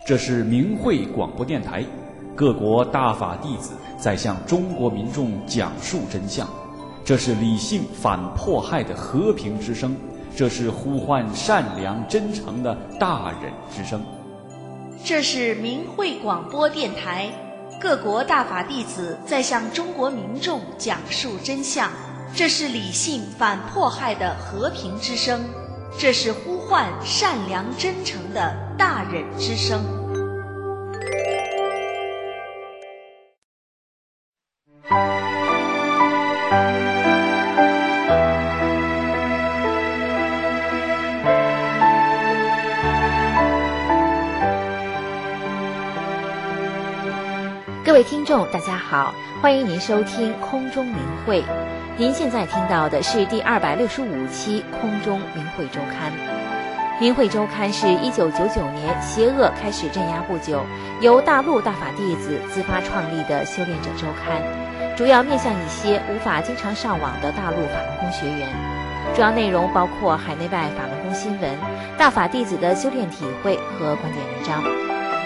这是明慧广播电台，各国大法弟子在向中国民众讲述真相。这是理性反迫害的和平之声，这是呼唤善良真诚的大忍之声。 这是明慧广播电台，各国大法弟子在向中国民众讲述真相。这是理性反迫害的和平之声，这是呼唤善良真诚的大忍之声。 各位听众大家好，欢迎您收听空中明慧。您现在听到的是第265期空中明慧周刊。明慧周刊是1999年邪恶开始镇压不久，由大陆大法弟子自发创立的修炼者周刊，主要面向一些无法经常上网的大陆法轮功学员。主要内容包括海内外法轮功新闻、大法弟子的修炼体会和观点文章。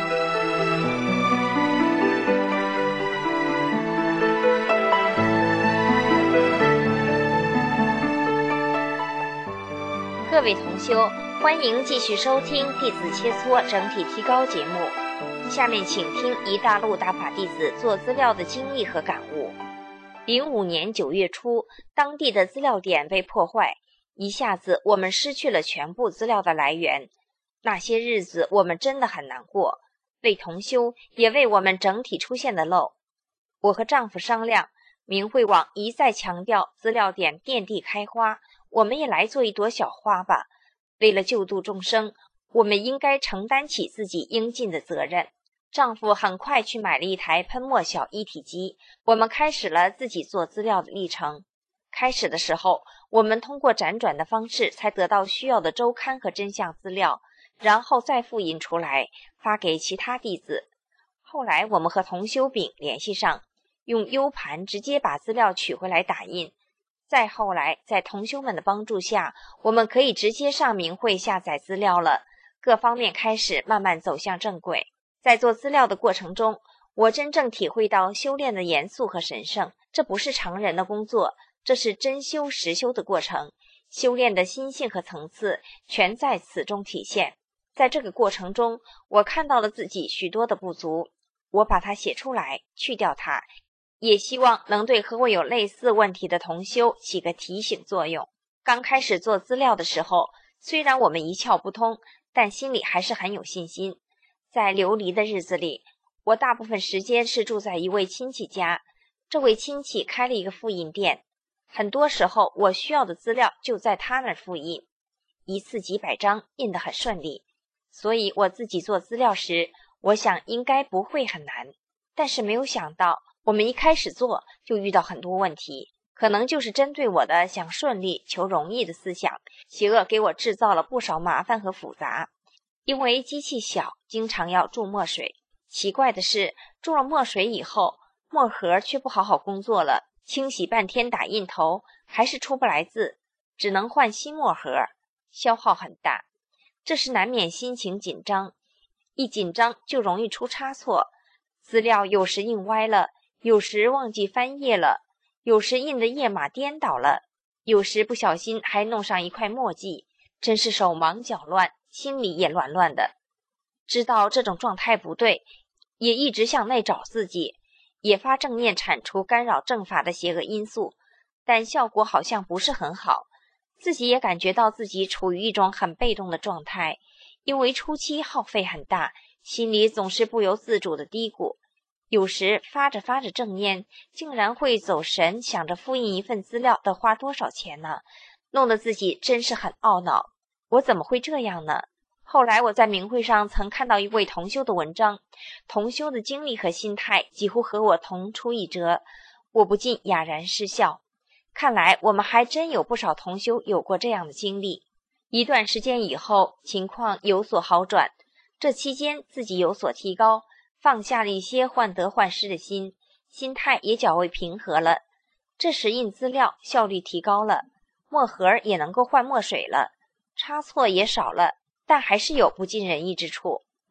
各位同修，欢迎继续收听弟子切磋整体提高节目。下面请听一大陆大法弟子做资料的经历和感悟。05年9月初，当地的资料点被破坏，一下子我们失去了全部资料的来源。那些日子我们真的很难过，为同修，也为我们整体出现的漏。我和丈夫商量，明慧网一再强调资料点遍地开花，我们也来做一朵小花吧。为了救度众生，我们应该承担起自己应尽的责任。丈夫很快去买了一台喷墨小一体机，我们开始了自己做资料的历程。开始的时候，我们通过辗转的方式才得到需要的周刊和真相资料，然后再复印出来发给其他弟子。后来我们和同修丙联系上，用 U 盘直接把资料取回来打印。再后来，在同修们的帮助下，我们可以直接上明慧下载资料了，各方面开始慢慢走向正轨。在做资料的过程中，我真正体会到修炼的严肃和神圣，这不是常人的工作，这是真修实修的过程，修炼的心性和层次全在此中体现。在这个过程中，我看到了自己许多的不足，我把它写出来，去掉它，也希望能对和我有类似问题的同修起个提醒作用。刚开始做资料的时候，虽然我们一窍不通，但心里还是很有信心。在流离的日子里，我大部分时间是住在一位亲戚家，这位亲戚开了一个复印店，很多时候我需要的资料就在他那儿复印，一次几百张，印得很顺利。所以我自己做资料时，我想应该不会很难，但是没有想到我们一开始做就遇到很多问题，可能就是针对我的想顺利求容易的思想，邪恶给我制造了不少麻烦和复杂。因为机器小，经常要注墨水，奇怪的是，注了墨水以后，墨盒却不好好工作了，清洗半天打印头还是出不来字，只能换新墨盒，消耗很大。这时难免心情紧张，一紧张就容易出差错，资料有时印歪了，有时忘记翻页了，有时印的页码颠倒了，有时不小心还弄上一块墨迹，真是手忙脚乱，心里也乱乱的。知道这种状态不对，也一直向内找自己，也发正念铲除干扰正法的邪恶因素，但效果好像不是很好。自己也感觉到自己处于一种很被动的状态，因为初期耗费很大，心里总是不由自主的嘀咕，有时发着发着正念，竟然会走神，想着复印一份资料得花多少钱呢，弄得自己真是很懊恼，我怎么会这样呢？后来我在明慧上曾看到一位同修的文章，同修的经历和心态几乎和我同出一辙，我不禁哑然失笑。看来我们还真有不少同修有过这样的经历。一段时间以后，情况有所好转，这期间自己有所提高，放下了一些患得患失的心，心态也较为平和了。这时印资料效率提高了，墨盒也能够换墨水了，差错也少了，但还是有不尽人意之处。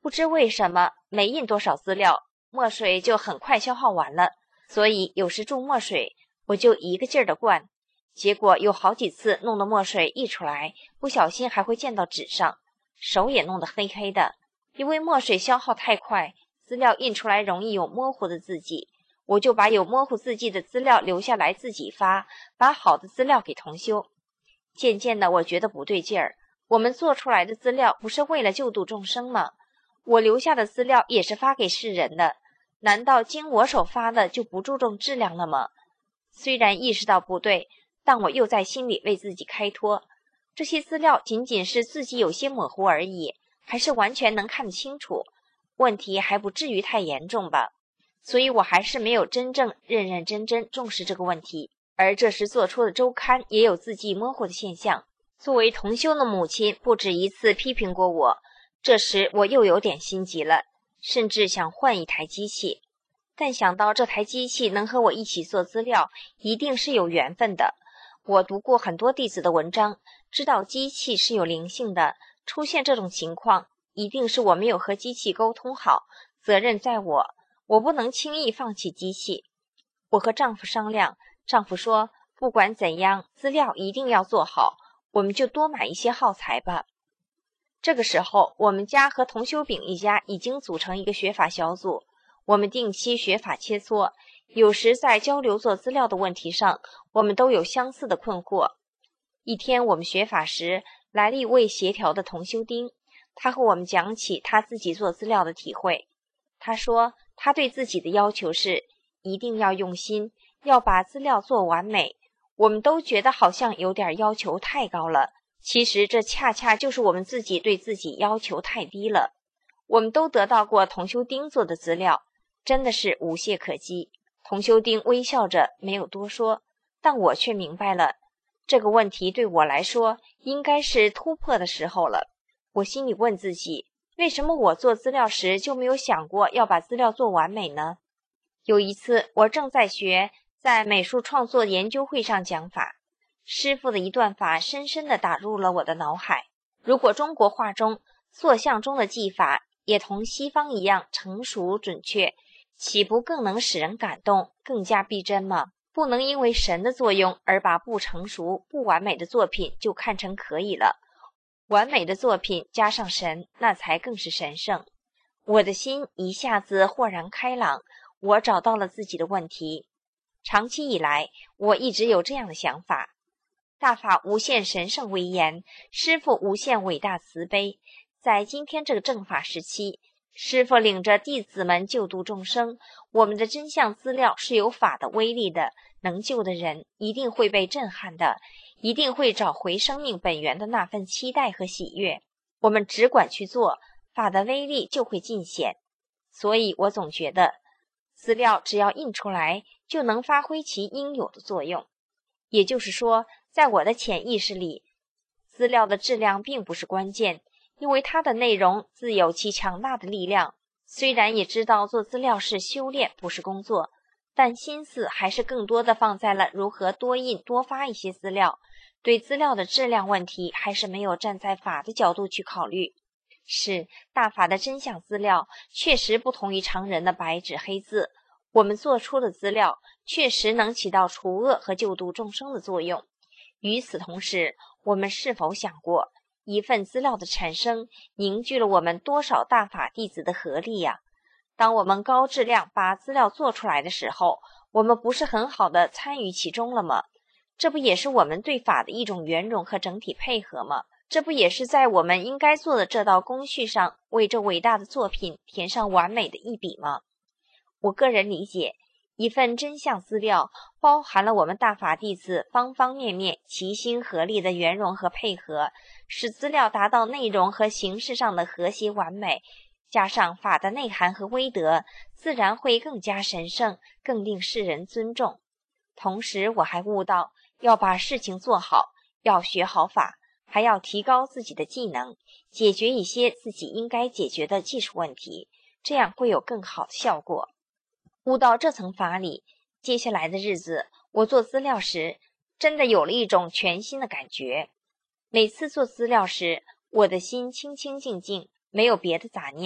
不知为什么没印多少资料，墨水就很快消耗完了，所以有时注墨水我就一个劲儿的灌，结果有好几次弄得墨水溢出来，不小心还会溅到纸上，手也弄得黑黑的。因为墨水消耗太快，资料印出来容易有模糊的字迹，我就把有模糊字迹的资料留下来自己发，把好的资料给同修。渐渐的我觉得不对劲儿，我们做出来的资料不是为了救度众生吗？我留下的资料也是发给世人的，难道经我手发的就不注重质量了吗？虽然意识到不对，但我又在心里为自己开脱，这些资料仅仅是字迹有些模糊而已，还是完全能看得清楚，问题还不至于太严重吧。所以我还是没有真正认认真真重视这个问题。而这时做出的周刊也有字迹模糊的现象，作为同修的母亲不止一次批评过我，这时我又有点心急了，甚至想换一台机器。但想到这台机器能和我一起做资料，一定是有缘分的。我读过很多弟子的文章，知道机器是有灵性的，出现这种情况，一定是我没有和机器沟通好，责任在我，我不能轻易放弃机器。我和丈夫商量，丈夫说，不管怎样，资料一定要做好，我们就多买一些耗材吧。这个时候，我们家和同修丙一家已经组成一个学法小组，我们定期学法切磋，有时在交流做资料的问题上，我们都有相似的困惑。一天我们学法时，来了一位协调的同修丁，他和我们讲起他自己做资料的体会。他说他对自己的要求是一定要用心，要把资料做完美。我们都觉得好像有点要求太高了，其实这恰恰就是我们自己对自己要求太低了。我们都得到过同修丁做的资料，真的是无懈可击。同修丁微笑着没有多说，但我却明白了，这个问题对我来说应该是突破的时候了。我心里问自己，为什么我做资料时就没有想过要把资料做完美呢？有一次我正在学，在美术创作研究会上讲法，师父的一段法深深地打入了我的脑海。如果中国画中塑像中的技法也同西方一样成熟准确，岂不更能使人感动，更加逼真吗？不能因为神的作用而把不成熟不完美的作品就看成可以了，完美的作品加上神，那才更是神圣。我的心一下子豁然开朗，我找到了自己的问题。长期以来，我一直有这样的想法，大法无限神圣威严，师父无限伟大慈悲。在今天这个正法时期，师父领着弟子们救度众生，我们的真相资料是有法的威力的，能救的人一定会被震撼的，一定会找回生命本源的那份期待和喜悦。我们只管去做，法的威力就会尽显。所以我总觉得资料只要印出来，就能发挥其应有的作用。也就是说，在我的潜意识里，资料的质量并不是关键，因为它的内容自有其强大的力量。虽然也知道做资料是修炼，不是工作，但心思还是更多的放在了如何多印多发一些资料，对资料的质量问题还是没有站在法的角度去考虑。是大法的真相资料确实不同于常人的白纸黑字，我们做出的资料确实能起到除恶和救度众生的作用。与此同时，我们是否想过，一份资料的产生凝聚了我们多少大法弟子的合力呀？当我们高质量把资料做出来的时候，我们不是很好的参与其中了吗？这不也是我们对法的一种圆融和整体配合吗？这不也是在我们应该做的这道工序上，为这伟大的作品填上完美的一笔吗？我个人理解，一份真相资料包含了我们大法弟子方方面面齐心合力的圆融和配合，使资料达到内容和形式上的和谐完美，加上法的内涵和威德，自然会更加神圣，更令世人尊重。同时我还悟到，要把事情做好，要学好法，还要提高自己的技能，解决一些自己应该解决的技术问题，这样会有更好的效果。悟到这层法理，接下来的日子，我做资料时，真的有了一种全新的感觉。每次做资料时，我的心清清静静，没有别的杂念，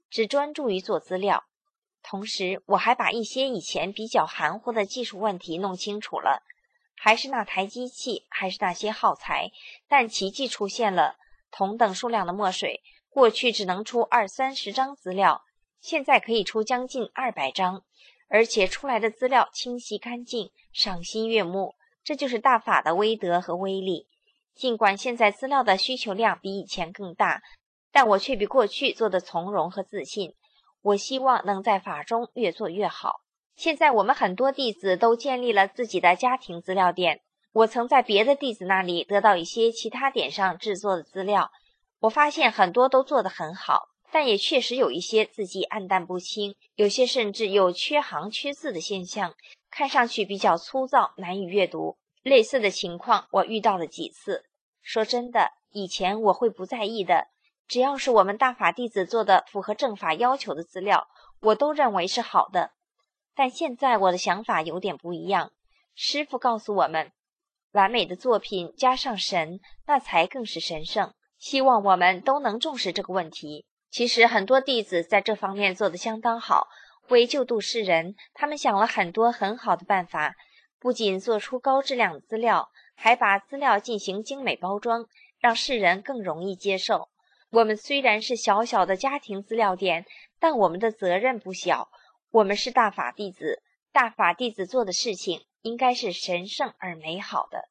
只专注于做资料。同时，我还把一些以前比较含糊的技术问题弄清楚了。还是那台机器，还是那些耗材，但奇迹出现了。同等数量的墨水，过去只能出20-30张资料，现在可以出将近200张，而且出来的资料清晰干净，赏心悦目。这就是大法的威德和威力。尽管现在资料的需求量比以前更大，但我却比过去做得从容和自信。我希望能在法中越做越好。现在我们很多弟子都建立了自己的家庭资料点。我曾在别的弟子那里得到一些其他点上制作的资料，我发现很多都做得很好，但也确实有一些字迹暗淡不清，有些甚至有缺行缺字的现象，看上去比较粗糙，难以阅读。类似的情况我遇到了几次。说真的，以前我会不在意的，只要是我们大法弟子做的符合正法要求的资料，我都认为是好的。但现在我的想法有点不一样。师父告诉我们，完美的作品加上神，那才更是神圣。希望我们都能重视这个问题。其实很多弟子在这方面做得相当好，为救度世人，他们想了很多很好的办法，不仅做出高质量的资料，还把资料进行精美包装，让世人更容易接受。我们虽然是小小的家庭资料点，但我们的责任不小。我们是大法弟子，大法弟子做的事情应该是神圣而美好的。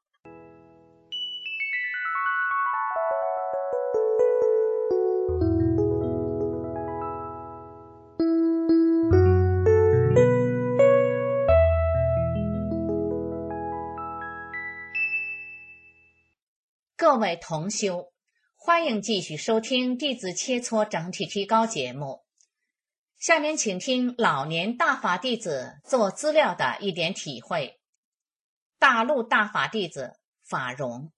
各位同修，欢迎继续收听弟子切磋整体提高节目。下面请听老年大法弟子做资料的一点体会。大陆大法弟子法荣。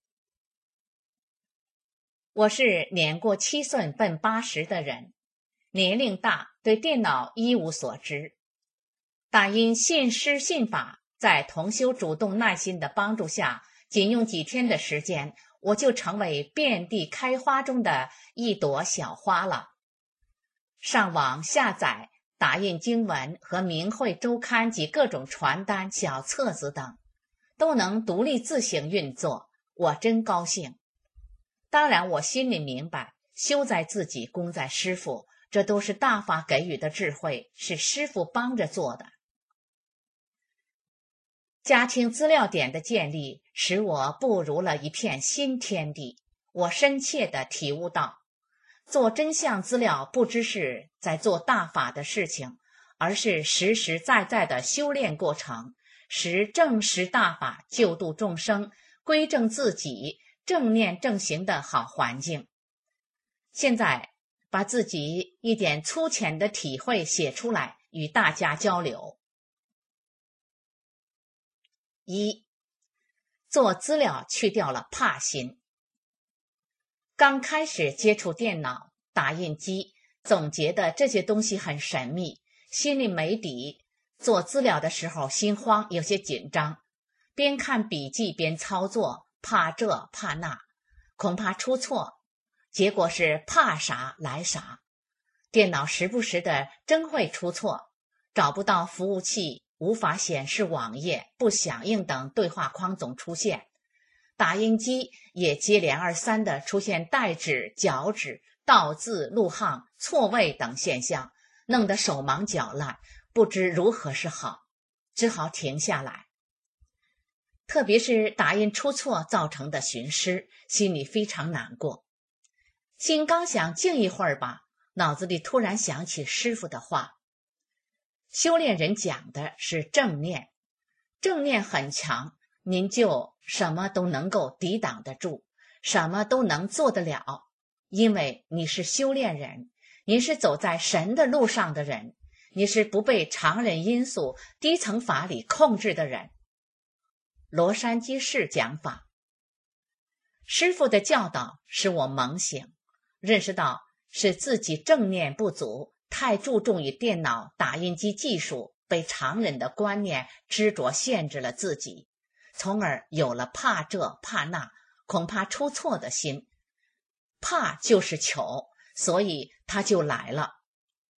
我是年过7岁奔80的人，年龄大，对电脑一无所知。但因信师信法，在同修主动耐心的帮助下，仅用几天的时间，我就成为遍地开花中的一朵小花了。上网下载打印经文和明慧周刊及各种传单、小册子等，都能独立自行运作，我真高兴。当然我心里明白，修在自己，功在师父，这都是大法给予的智慧，是师父帮着做的。家庭资料点的建立，使我步入了一片新天地。我深切地体悟到，做真相资料不只是在做大法的事情，而是实实在在的修炼过程，使正实大法救度众生，归正自己，正念正行的好环境。现在把自己一点粗浅的体会写出来，与大家交流。1. 做资料去掉了怕心。刚开始接触电脑、打印机，总觉得这些东西很神秘，心里没底。做资料的时候心慌，有些紧张，边看笔记边操作，怕这怕那，恐怕出错，结果是怕啥来啥。电脑时不时的真会出错，找不到服务器，无法显示网页，不响应等对话框总出现。打印机也接连二三的出现代指、脚趾、倒字、录号、错位等现象，弄得手忙脚乱，不知如何是好，只好停下来。特别是打印出错造成的寻失，心里非常难过。心刚想静一会儿吧，脑子里突然想起师父的话，修炼人讲的是正念，正念很强，您就什么都能够抵挡得住，什么都能做得了，因为你是修炼人，你是走在神的路上的人，你是不被常人因素、低层法理控制的人。罗山居士讲法，师父的教导使我猛醒，认识到是自己正念不足，太注重于电脑、打印机技术，被常人的观念执着限制了自己，从而有了怕这怕那，恐怕出错的心。怕就是求，所以他就来了。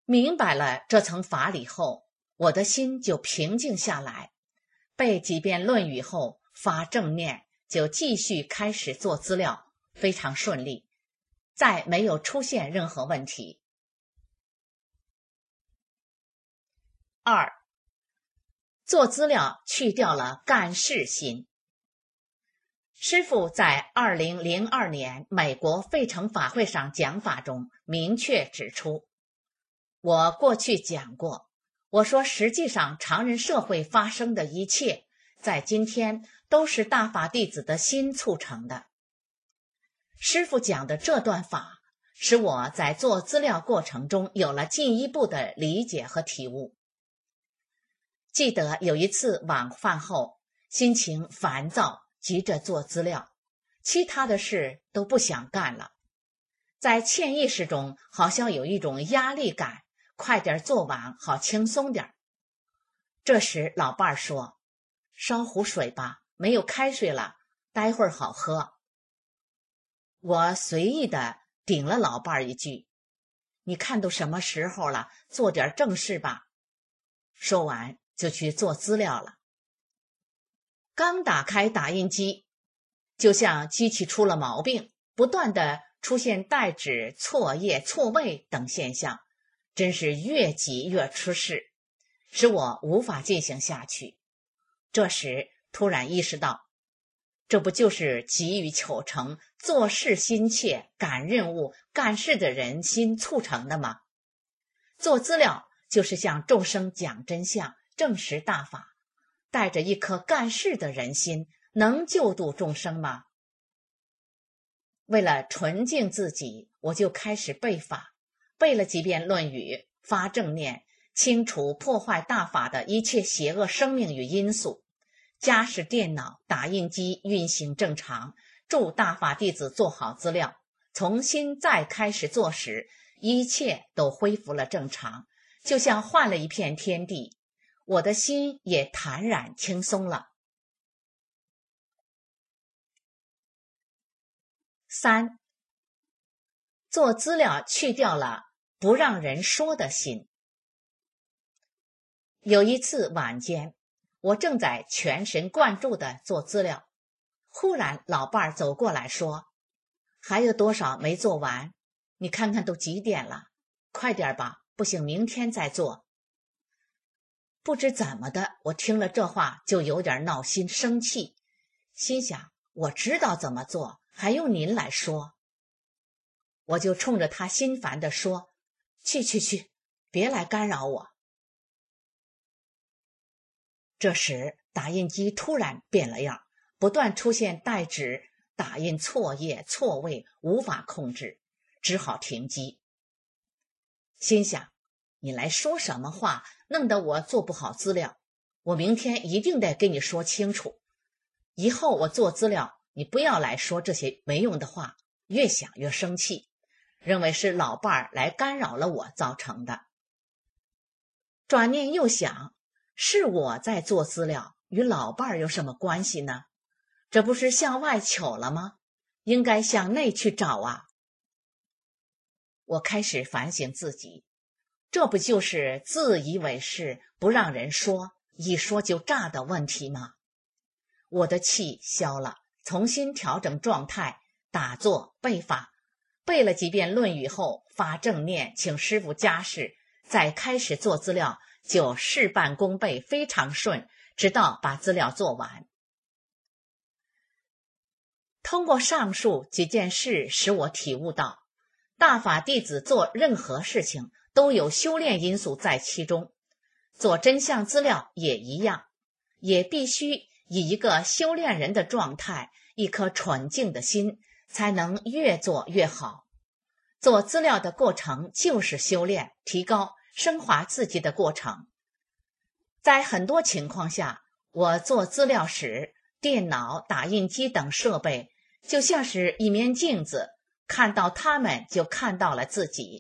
明白了这层法理后，我的心就平静下来，背几遍《论语》后发正念，就继续开始做资料，非常顺利，再没有出现任何问题。2. 做资料去掉了干事心。师父在2002年美国费城法会上讲法中明确指出，我过去讲过，我说实际上常人社会发生的一切，在今天都是大法弟子的心促成的。师父讲的这段法，使我在做资料过程中有了进一步的理解和体悟。记得有一次晚饭后，心情烦躁，急着做资料，其他的事都不想干了。在潜意识中好像有一种压力感，快点做完好轻松点。这时老伴儿说，烧壶水吧，没有开水了，待会儿好喝。我随意地顶了老伴儿一句，你看都什么时候了，做点正事吧。说完就去做资料了。刚打开打印机，就像机器出了毛病，不断地出现代指、错页、错位等现象，真是越急越出事，使我无法进行下去。这时突然意识到，这不就是急于求成、做事心切、赶任务、干事的人心促成的吗？做资料就是向众生讲真相，证实大法，带着一颗干事的人心，能救度众生吗？为了纯净自己，我就开始背法，背了几遍《论语》，发正念，清除破坏大法的一切邪恶生命与因素，加使电脑、打印机运行正常，助大法弟子做好资料，重新再开始做时，一切都恢复了正常，就像换了一片天地，我的心也坦然轻松了。3. 做资料去掉了不让人说的心。有一次晚间，我正在全神贯注地做资料，忽然老伴儿走过来说，还有多少没做完？你看看都几点了，快点吧，不行明天再做。不知怎么的，我听了这话就有点闹心生气，心想我知道怎么做，还用您来说？我就冲着他心烦地说，去，别来干扰我。这时打印机突然变了样，不断出现代指、打印错页、错位，无法控制，只好停机。心想，你来说什么话，弄得我做不好资料，我明天一定得跟你说清楚，以后我做资料你不要来说这些没用的话。越想越生气，认为是老伴儿来干扰了我造成的。转念又想，是我在做资料，与老伴儿有什么关系呢？这不是向外求了吗？应该向内去找啊。我开始反省自己，这不就是自以为是，不让人说，一说就炸的问题吗？我的气消了，重新调整状态，打坐背法，背了几遍《论语》后发正念，请师父加示，再开始做资料，就事半功倍，非常顺，直到把资料做完。通过上述几件事，使我体悟到，大法弟子做任何事情都有修炼因素在其中，做真相资料也一样，也必须以一个修炼人的状态，一颗纯净的心，才能越做越好。做资料的过程就是修炼、提高、升华自己的过程。在很多情况下，我做资料时，电脑、打印机等设备就像是一面镜子，看到它们就看到了自己。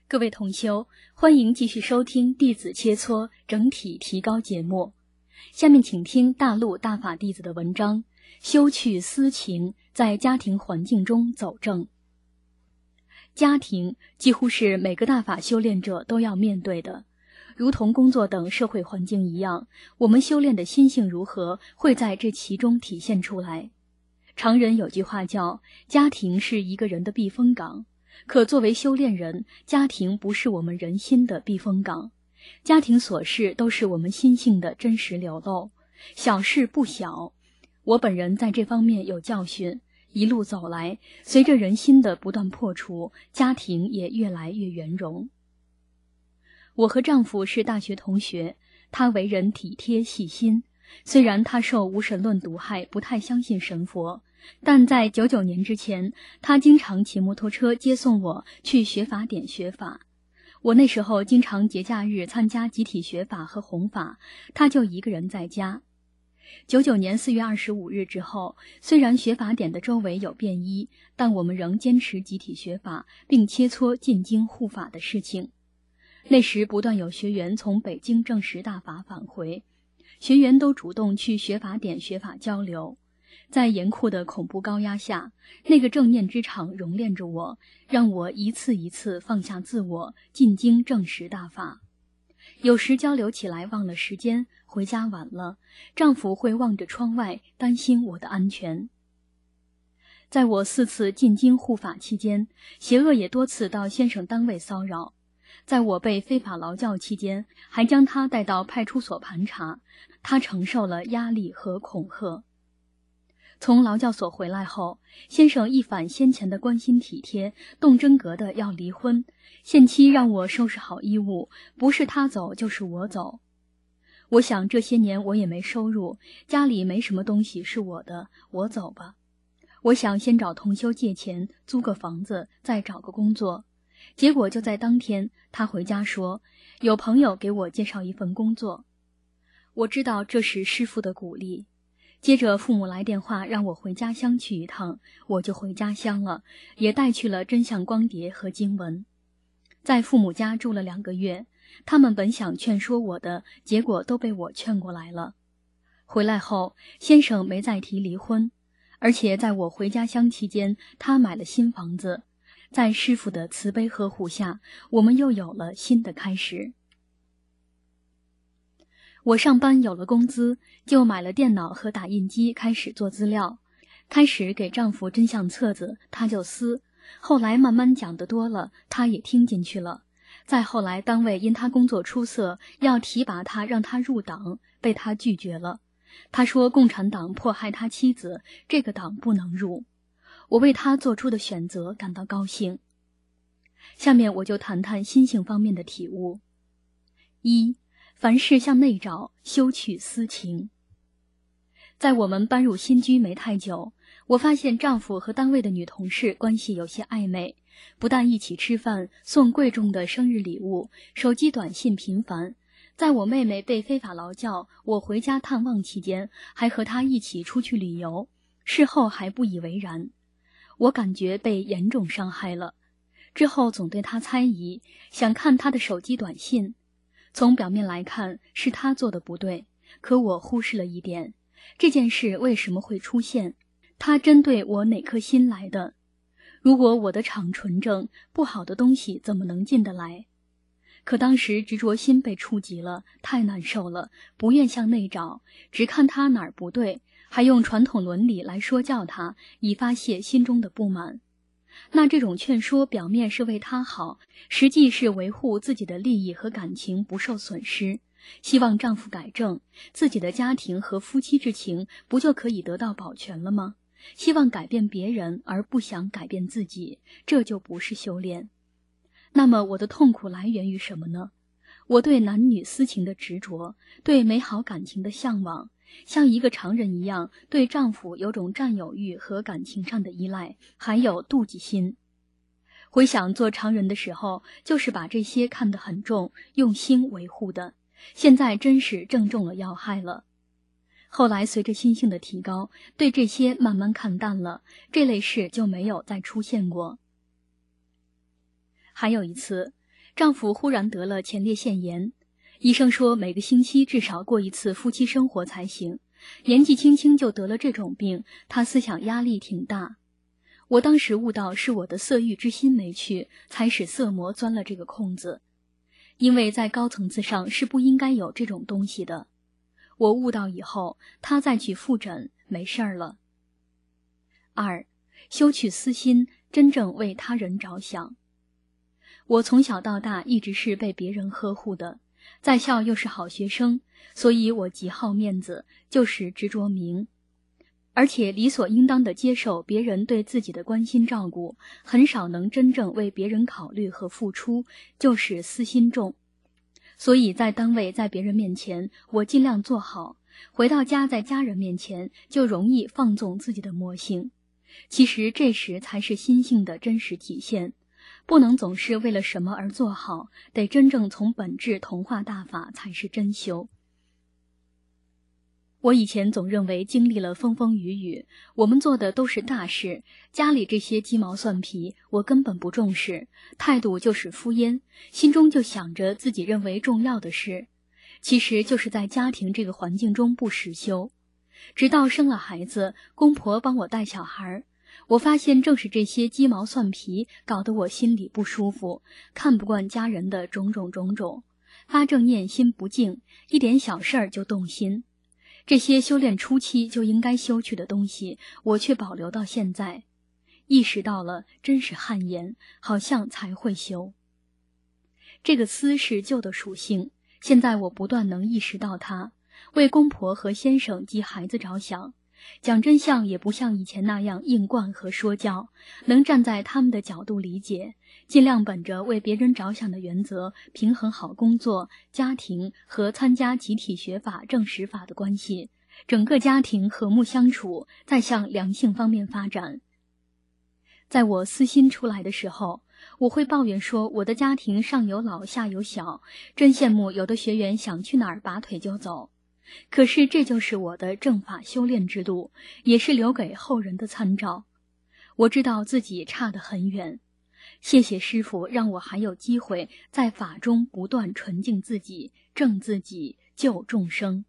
各位同修，欢迎继续收听弟子切磋整体提高节目。下面请听大陆大法弟子的文章：修去私情，在家庭环境中走正。家庭几乎是每个大法修炼者都要面对的，如同工作等社会环境一样，我们修炼的心性如何，会在这其中体现出来。常人有句话叫，家庭是一个人的避风港。可作为修炼人，家庭不是我们人心的避风港，家庭琐事都是我们心性的真实流露，小事不小。我本人在这方面有教训，一路走来，随着人心的不断破除，家庭也越来越圆融。我和丈夫是大学同学，他为人体贴细心，虽然他受无神论毒害，不太相信神佛，但在99年之前，他经常骑摩托车接送我去学法典学法。我那时候经常节假日参加集体学法和弘法，他就一个人在家。99年4月25日之后，虽然学法典的周围有变异，但我们仍坚持集体学法，并切磋进京护法的事情。那时不断有学员从北京证实大法返回，学员都主动去学法典学法交流。在严酷的恐怖高压下，那个正念之场熔炼着我，让我一次一次放下自我，进京证实大法。有时交流起来忘了时间，回家晚了，丈夫会望着窗外，担心我的安全。在我4次进京护法期间，邪恶也多次到先生单位骚扰。在我被非法劳教期间，还将他带到派出所盘查，他承受了压力和恐吓。从劳教所回来后，先生一反先前的关心体贴，动真格的要离婚，限期让我收拾好衣物，不是他走就是我走。我想这些年我也没收入，家里没什么东西是我的，我走吧。我想先找同修借钱，租个房子，再找个工作。结果就在当天，他回家说，有朋友给我介绍一份工作。我知道这是师父的鼓励。接着父母来电话让我回家乡去一趟，我就回家乡了，也带去了真相光碟和经文。在父母家住了2个月，他们本想劝说我的，结果都被我劝过来了。回来后，先生没再提离婚，而且在我回家乡期间，他买了新房子。在师父的慈悲呵护下，我们又有了新的开始。我上班有了工资，就买了电脑和打印机，开始做资料。开始给丈夫真相册子，他就撕。后来慢慢讲得多了，他也听进去了。再后来单位因他工作出色，要提拔他让他入党，被他拒绝了。他说共产党迫害他妻子，这个党不能入。我为他做出的选择感到高兴。下面我就谈谈心性方面的体悟。1. 凡事向内找，修去私情。在我们搬入新居没太久，我发现丈夫和单位的女同事关系有些暧昧，不但一起吃饭，送贵重的生日礼物，手机短信频繁。在我妹妹被非法劳教，我回家探望期间，还和她一起出去旅游，事后还不以为然。我感觉被严重伤害了，之后总对她猜疑，想看她的手机短信。从表面来看是他做的不对，可我忽视了一点，这件事为什么会出现？他针对我哪颗心来的？如果我的场纯正，不好的东西怎么能进得来？可当时执着心被触及了，太难受了，不愿向内找，只看他哪儿不对，还用传统伦理来说教他，以发泄心中的不满。那这种劝说表面是为他好，实际是维护自己的利益和感情不受损失，希望丈夫改正，自己的家庭和夫妻之情不就可以得到保全了吗？希望改变别人而不想改变自己，这就不是修炼。那么我的痛苦来源于什么呢？我对男女私情的执着，对美好感情的向往，像一个常人一样，对丈夫有种占有欲和感情上的依赖，还有妒忌心。回想做常人的时候，就是把这些看得很重，用心维护的，现在真是正中了要害了。后来随着心性的提高，对这些慢慢看淡了，这类事就没有再出现过。还有一次， 丈夫忽然得了前列腺炎，医生说每个星期至少过一次夫妻生活才行。年纪轻轻就得了这种病，她思想压力挺大。我当时悟到是我的色欲之心没去，才使色魔钻了这个空子。因为在高层次上是不应该有这种东西的。我悟到以后，她再去复诊，没事儿了。2. 修去私心，真正为他人着想。我从小到大一直是被别人呵护的，在校又是好学生，所以我极好面子，就是执着名，而且理所应当地接受别人对自己的关心照顾，很少能真正为别人考虑和付出，就是私心重。所以在单位在别人面前我尽量做好，回到家在家人面前就容易放纵自己的魔性。其实这时才是心性的真实体现，不能总是为了什么而做好，得真正从本质同化大法才是真修。我以前总认为经历了风风雨雨，我们做的都是大事，家里这些鸡毛蒜皮我根本不重视，态度就是敷衍，心中就想着自己认为重要的事，其实就是在家庭这个环境中不实修。直到生了孩子，公婆帮我带小孩，我发现正是这些鸡毛蒜皮搞得我心里不舒服，看不惯家人的种种，发正念心不静，一点小事儿就动心。这些修炼初期就应该修去的东西，我却保留到现在。意识到了，真是汗颜，好像才会修。这个私是旧的属性，现在我不断能意识到它，为公婆和先生及孩子着想，讲真相也不像以前那样硬灌和说教，能站在他们的角度理解，尽量本着为别人着想的原则，平衡好工作、家庭和参加集体学法、正实法的关系，整个家庭和睦相处，再向良性方面发展。在我私心出来的时候，我会抱怨说我的家庭上有老下有小，真羡慕有的学员想去哪儿拔腿就走。可是这就是我的正法修炼之路，也是留给后人的参照。我知道自己差得很远，谢谢师父让我还有机会在法中不断纯净自己，正自己，救众生。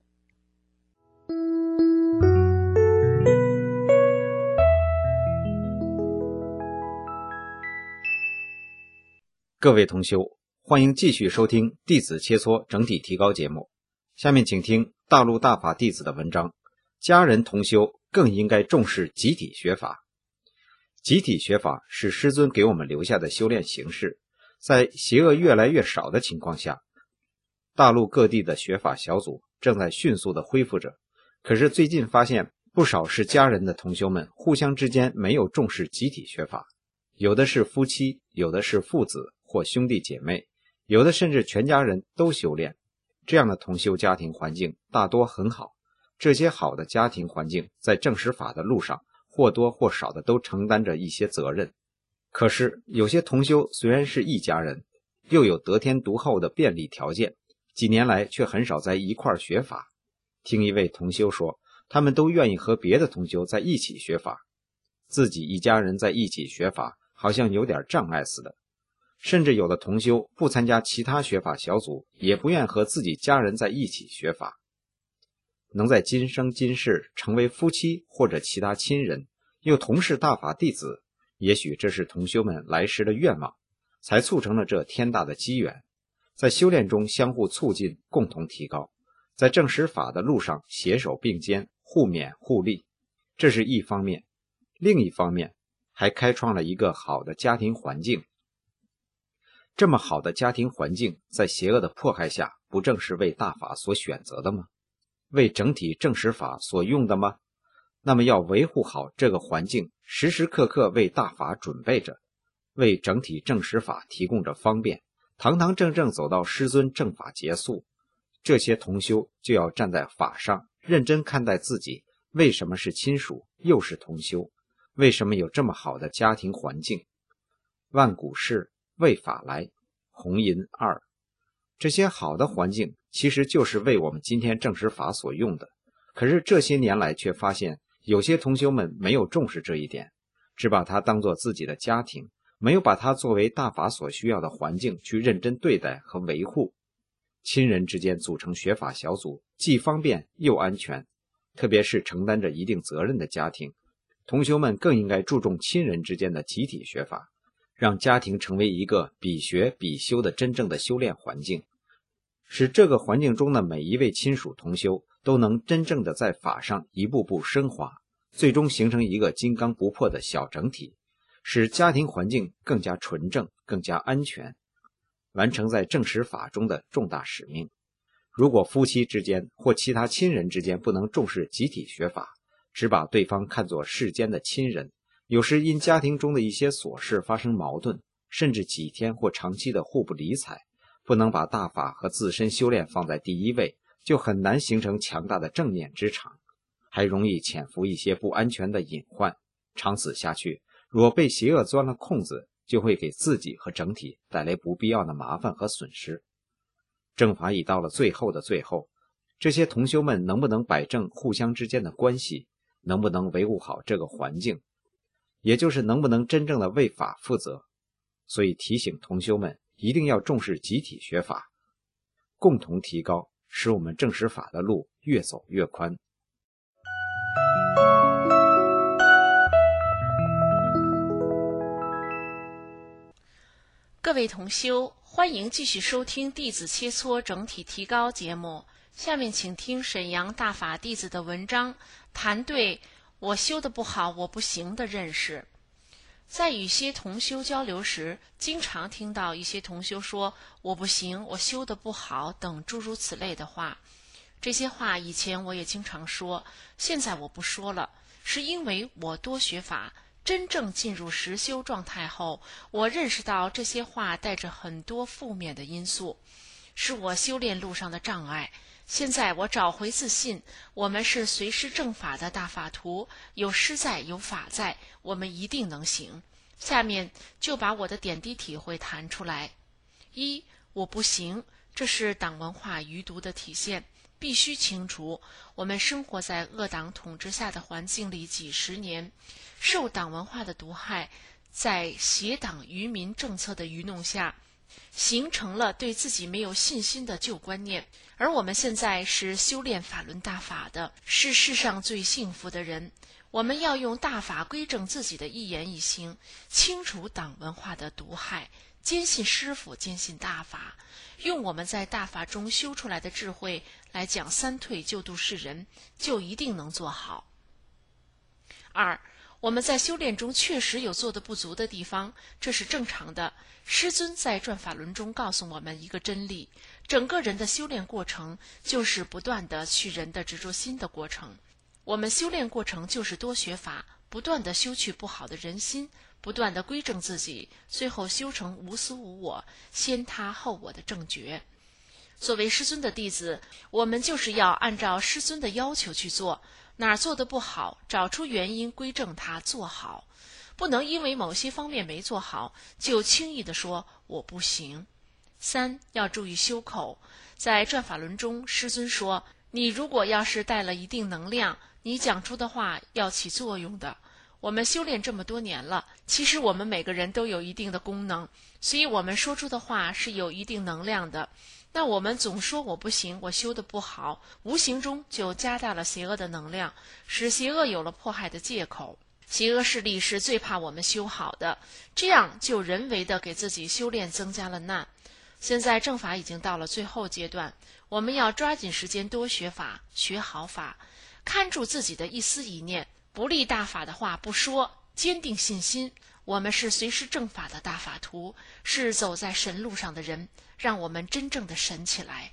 各位同修，欢迎继续收听弟子切磋整体提高节目。下面请听大陆大法弟子的文章，家人同修更应该重视集体学法。集体学法是师尊给我们留下的修炼形式，在邪恶越来越少的情况下，大陆各地的学法小组正在迅速地恢复着。可是最近发现，不少是家人的同修们互相之间没有重视集体学法，有的是夫妻，有的是父子或兄弟姐妹，有的甚至全家人都修炼。这样的同修家庭环境大多很好，这些好的家庭环境在正实法的路上或多或少的都承担着一些责任。可是有些同修虽然是一家人，又有得天独厚的便利条件，几年来却很少在一块儿学法。听一位同修说，他们都愿意和别的同修在一起学法，自己一家人在一起学法好像有点障碍似的。甚至有的同修不参加其他学法小组，也不愿和自己家人在一起学法。能在今生今世成为夫妻或者其他亲人，又同是大法弟子，也许这是同修们来时的愿望，才促成了这天大的机缘。在修炼中相互促进，共同提高，在正实法的路上携手并肩，互勉互利，这是一方面。另一方面，还开创了一个好的家庭环境。这么好的家庭环境，在邪恶的迫害下，不正是为大法所选择的吗？为整体正实法所用的吗？那么要维护好这个环境，时时刻刻为大法准备着，为整体正实法提供着方便，堂堂正正走到师尊正法结束。这些同修就要站在法上，认真看待自己，为什么是亲属，又是同修？为什么有这么好的家庭环境？万古事为法来，红银2。这些好的环境其实就是为我们今天正实法所用的。可是这些年来却发现，有些同修们没有重视这一点，只把它当作自己的家庭， 没有把它作为大法所需要的环境去认真对待和维护。亲人之间组成学法小组，既方便又安全，特别是承担着一定责任的家庭，同修们更应该注重亲人之间的集体学法，让家庭成为一个比学比修的真正的修炼环境，使这个环境中的每一位亲属同修都能真正的在法上一步步升华，最终形成一个金刚不破的小整体，使家庭环境更加纯正，更加安全，完成在正实法中的重大使命。如果夫妻之间或其他亲人之间不能重视集体学法，只把对方看作世间的亲人，有时因家庭中的一些琐事发生矛盾，甚至几天或长期的互不理睬，不能把大法和自身修炼放在第一位，就很难形成强大的正念之场，还容易潜伏一些不安全的隐患。长此下去，若被邪恶钻了空子，就会给自己和整体带来不必要的麻烦和损失。正法已到了最后的最后，这些同修们能不能摆正互相之间的关系，能不能维护好这个环境，也就是能不能真正的为法负责。所以提醒同修们一定要重视集体学法，共同提高，使我们正实法的路越走越宽。 各位同修，欢迎继续收听弟子切磋整体提高节目。下面请听沈阳大法弟子的文章，谈对我修得不好我不行的认识。在与些同修交流时，经常听到一些同修说我不行，我修得不好等诸如此类的话。这些话以前我也经常说，现在我不说了，是因为我多学法，真正进入实修状态后，我认识到这些话带着很多负面的因素，是我修炼路上的障碍。现在我找回自信，我们是随师正法的大法徒，有师在有法在，我们一定能行。下面就把我的点滴体会谈出来。一，我不行，这是党文化余毒的体现，必须清除。我们生活在恶党统治下的环境里几十年，受党文化的毒害，在邪党愚民政策的愚弄下，形成了对自己没有信心的旧观念。而我们现在是修炼法轮大法的，是世上最幸福的人。我们要用大法归正自己的一言一行，清除党文化的毒害，坚信师父，坚信大法，用我们在大法中修出来的智慧来讲三退救度世人，就一定能做好。二，我们在修炼中确实有做得不足的地方，这是正常的。师尊在转法轮中告诉我们一个真理，整个人的修炼过程就是不断的去人的执着心的过程。我们修炼过程就是多学法，不断的修去不好的人心，不断的归正自己，最后修成无私无我，先他后我的正觉。作为师尊的弟子，我们就是要按照师尊的要求去做，哪儿做得不好，找出原因归正它，做好。不能因为某些方面没做好，就轻易地说我不行。三，要注意修口。在转法轮中，师尊说，你如果要是带了一定能量，你讲出的话要起作用的。我们修炼这么多年了，其实我们每个人都有一定的功能，所以我们说出的话是有一定能量的。那我们总说我不行，我修得不好，无形中就加大了邪恶的能量，使邪恶有了迫害的借口。邪恶势力是最怕我们修好的，这样就人为的给自己修炼增加了难。现在正法已经到了最后阶段，我们要抓紧时间多学法，学好法，看住自己的一丝一念，不立大法的话不说，坚定信心。我们是随师正法的大法徒，是走在神路上的人，让我们真正的神起来。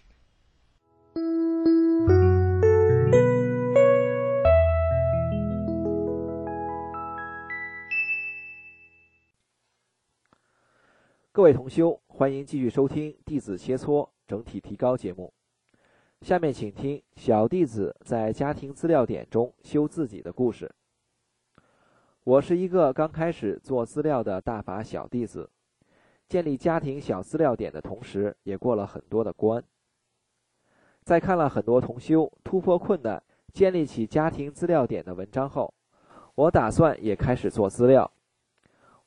各位同修，欢迎继续收听弟子切磋整体提高节目。下面请听小弟子在家庭资料点中修自己的故事。我是一个刚开始做资料的大法小弟子，建立家庭小资料点的同时，也过了很多的关。在看了很多同修突破困难，建立起家庭资料点的文章后，我打算也开始做资料。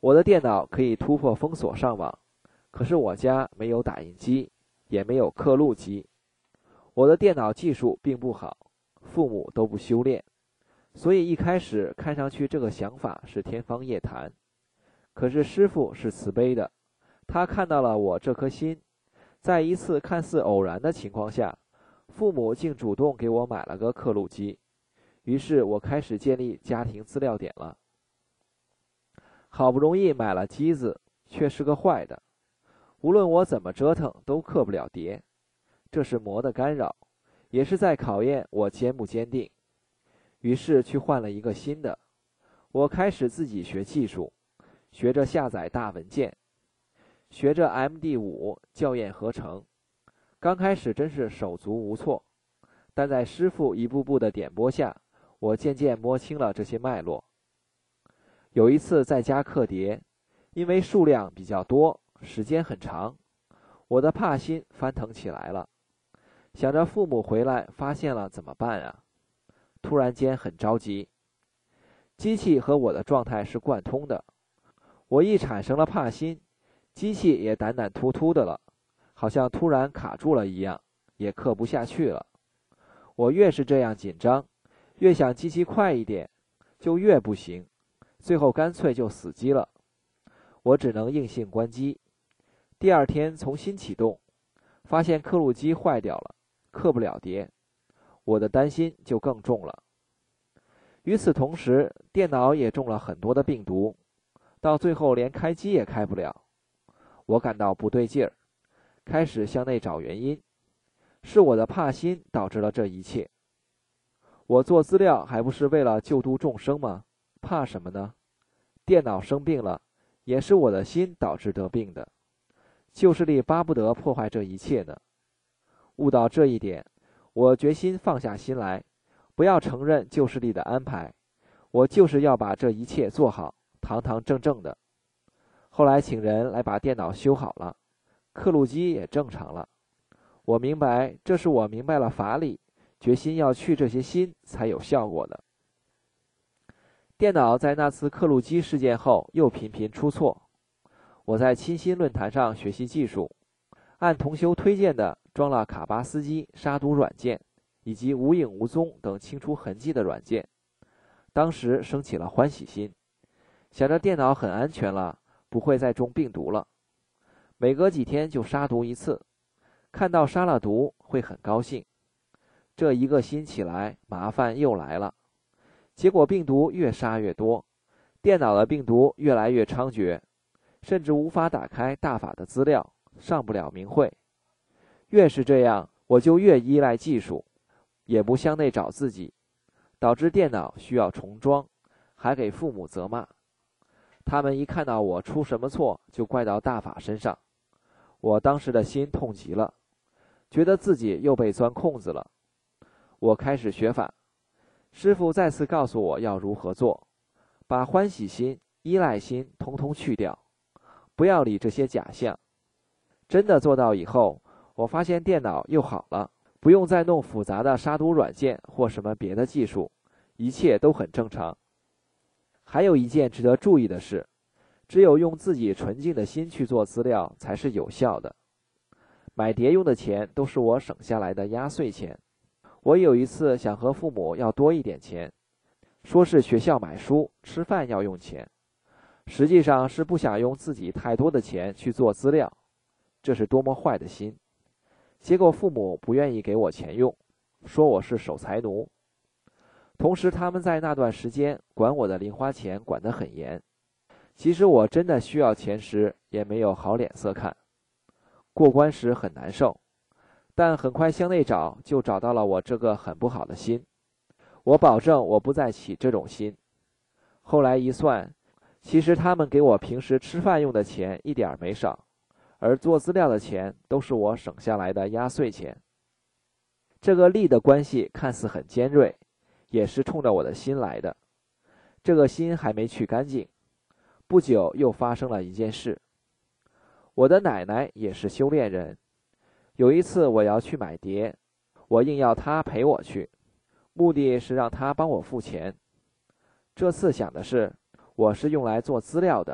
我的电脑可以突破封锁上网，可是我家没有打印机，也没有刻录机。我的电脑技术并不好，父母都不修炼，所以一开始看上去这个想法是天方夜谭。可是师父是慈悲的，他看到了我这颗心，在一次看似偶然的情况下，父母竟主动给我买了个刻录机，于是我开始建立家庭资料点了。好不容易买了机子，却是个坏的，无论我怎么折腾都刻不了碟，这是魔的干扰，也是在考验我坚不坚定。于是去换了一个新的，我开始自己学技术，学着下载大文件，学着 MD5 校验合成。刚开始真是手足无措，但在师父一步步的点拨下，我渐渐摸清了这些脉络。有一次在家刻碟，因为数量比较多，时间很长，我的怕心翻腾起来了，想着父母回来发现了怎么办啊？突然间很着急。机器和我的状态是贯通的，我一产生了怕心，机器也胆胆突突的了，好像突然卡住了一样，也刻不下去了。我越是这样紧张，越想机器快一点，就越不行，最后干脆就死机了。我只能硬性关机。第二天重新启动，发现刻录机坏掉了，刻不了碟，我的担心就更重了。与此同时，电脑也中了很多的病毒，到最后连开机也开不了。我感到不对劲儿，开始向内找原因，是我的怕心导致了这一切。我做资料还不是为了救度众生吗？怕什么呢？电脑生病了，也是我的心导致得病的，旧势力巴不得破坏这一切呢。悟到这一点，我决心放下心来，不要承认旧势力的安排，我就是要把这一切做好，堂堂正正的。后来请人来把电脑修好了，刻录机也正常了。我明白，这是我明白了法理，决心要去这些心才有效果的。电脑在那次刻录机事件后又频频出错，我在亲心论坛上学习技术，按同修推荐的装了卡巴斯基杀毒软件以及无影无踪等清除痕迹的软件。当时升起了欢喜心，想着电脑很安全了，不会再中病毒了，每隔几天就杀毒一次，看到杀了毒会很高兴。这一个心起来，麻烦又来了，结果病毒越杀越多，电脑的病毒越来越猖獗，甚至无法打开大法的资料，上不了明会。越是这样，我就越依赖技术，也不向内找自己，导致电脑需要重装，还给父母责骂。他们一看到我出什么错，就怪到大法身上。我当时的心痛极了，觉得自己又被钻空子了。我开始学法，师父再次告诉我要如何做，把欢喜心、依赖心统统去掉，不要理这些假象。真的做到以后，我发现电脑又好了，不用再弄复杂的杀毒软件或什么别的技术，一切都很正常。还有一件值得注意的是，只有用自己纯净的心去做资料才是有效的。买碟用的钱都是我省下来的压岁钱。我有一次想和父母要多一点钱，说是学校买书、吃饭要用钱，实际上是不想用自己太多的钱去做资料，这是多么坏的心。结果父母不愿意给我钱用，说我是守财奴。同时他们在那段时间管我的零花钱管得很严，其实我真的需要钱时也没有好脸色看，过关时很难受，但很快向内找就找到了我这个很不好的心。我保证我不再起这种心。后来一算，其实他们给我平时吃饭用的钱一点没少，而做资料的钱都是我省下来的压岁钱。这个利的关系看似很尖锐，也是冲着我的心来的。这个心还没去干净，不久又发生了一件事。我的奶奶也是修炼人，有一次我要去买碟，我硬要她陪我去，目的是让她帮我付钱。这次想的是，我是用来做资料的，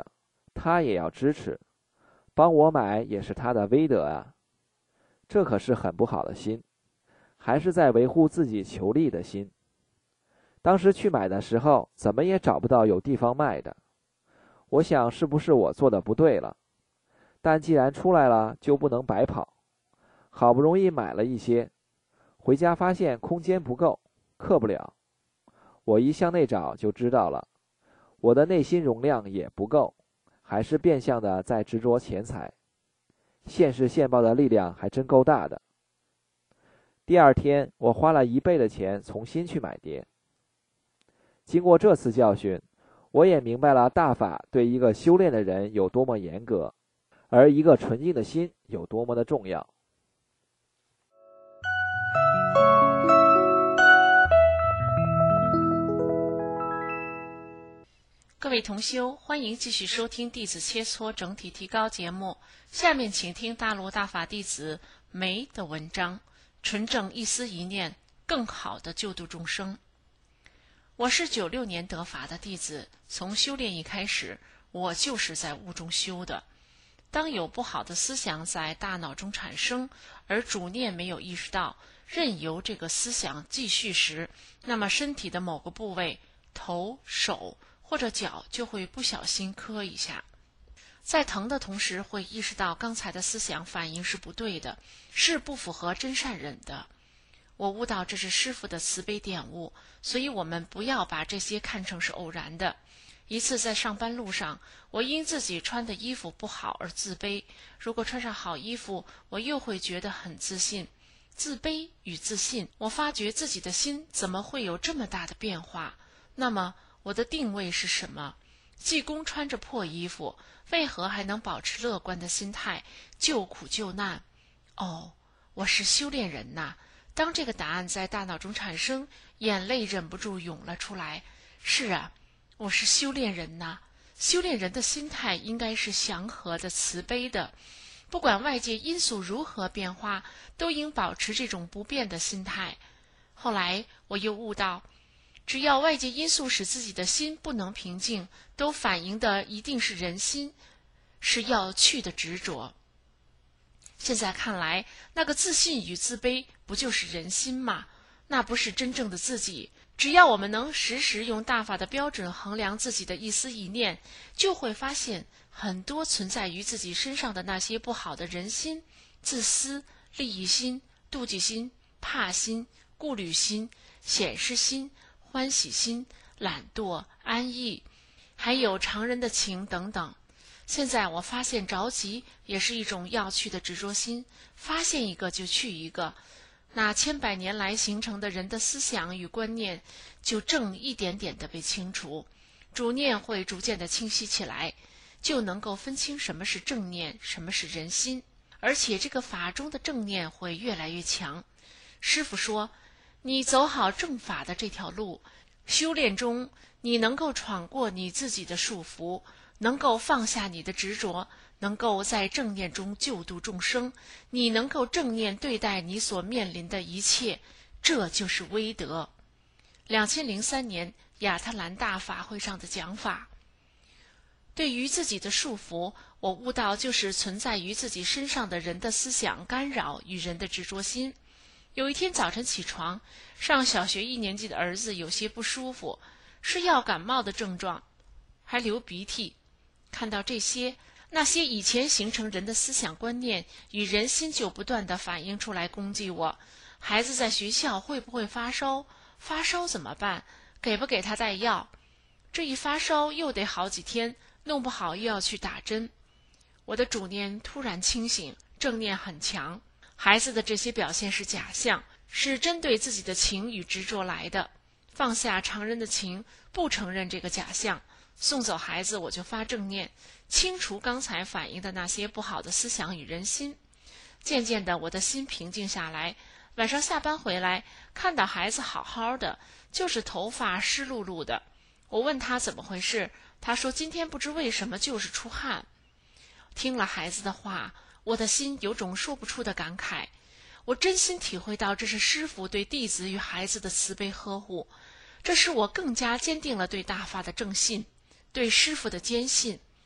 他也要支持，帮我买也是他的威德啊。这可是很不好的心，还是在维护自己求利的心。当时去买的时候，怎么也找不到有地方卖的。我想是不是我做的不对了？但既然出来了，就不能白跑。好不容易买了一些，回家发现空间不够，刻不了。我一向内找就知道了，我的内心容量也不够，还是变相的在执着钱财。现世现报的力量还真够大的。第二天，我花了1倍的钱重新去买碟。经过这次教训，我也明白了大法对一个修炼的人有多么严格，而一个纯净的心有多么的重要。 各位同修，欢迎继续收听弟子切磋整体提高节目。下面请听大陆大法弟子梅的文章：纯正一丝一念，更好的救度众生。我是96年得法的弟子，从修炼一开始，我就是在悟中修的。当有不好的思想在大脑中产生，而主念没有意识到，任由这个思想继续时，那么身体的某个部位，头、手或者脚就会不小心磕一下。在疼的同时，会意识到刚才的思想反应是不对的，是不符合真善忍的。我悟到这是师父的慈悲点悟，所以我们不要把这些看成是偶然的。一次在上班路上，我因自己穿的衣服不好而自卑，如果穿上好衣服，我又会觉得很自信。自卑与自信，我发觉自己的心怎么会有这么大的变化？那么我的定位是什么？济公穿着破衣服，为何还能保持乐观的心态，救苦救难？哦，我是修炼人呐！当这个答案在大脑中产生，眼泪忍不住涌了出来。是啊，我是修炼人呐！修炼人的心态应该是祥和的、慈悲的，不管外界因素如何变化，都应保持这种不变的心态。后来我又悟到，只要外界因素使自己的心不能平静，都反映的一定是人心，是要去的执着。现在看来，那个自信与自卑不就是人心吗？那不是真正的自己。只要我们能时时用大法的标准衡量自己的一丝一念，就会发现很多存在于自己身上的那些不好的人心、自私、利益心、妒忌心、怕心、顾虑心、显示心、欢喜心、懒惰、安逸，还有常人的情等等。现在我发现着急也是一种要去的执着心，发现一个就去一个，那千百年来形成的人的思想与观念就正一点点的被清除，主念会逐渐的清晰起来，就能够分清什么是正念，什么是人心，而且这个法中的正念会越来越强。师父说，你走好正法的这条路，修炼中你能够闯过你自己的束缚，能够放下你的执着，能够在正念中救度众生，你能够正念对待你所面临的一切，这就是威德。2003年亚特兰大法会上的讲法。对于自己的束缚，我悟到就是存在于自己身上的人的思想干扰与人的执着心。有一天早晨起床，上小学1年级的儿子有些不舒服，是要感冒的症状，还流鼻涕。看到这些，那些以前形成人的思想观念与人心就不断地反映出来攻击我。孩子在学校会不会发烧？发烧怎么办？给不给他带药？这一发烧又得好几天，弄不好又要去打针。我的主念突然清醒，正念很强。孩子的这些表现是假象，是针对自己的情与执着来的。放下常人的情，不承认这个假象，送走孩子，我就发正念，清除刚才反映的那些不好的思想与人心。渐渐的，我的心平静下来。晚上下班回来，看到孩子好好的，就是头发湿漉漉的。我问他怎么回事，他说今天不知为什么就是出汗。听了孩子的话，我的心有种说不出的感慨。我真心体会到这是师父对弟子与孩子的慈悲呵护，这使我更加坚定了对大法的正信，对师父的坚信。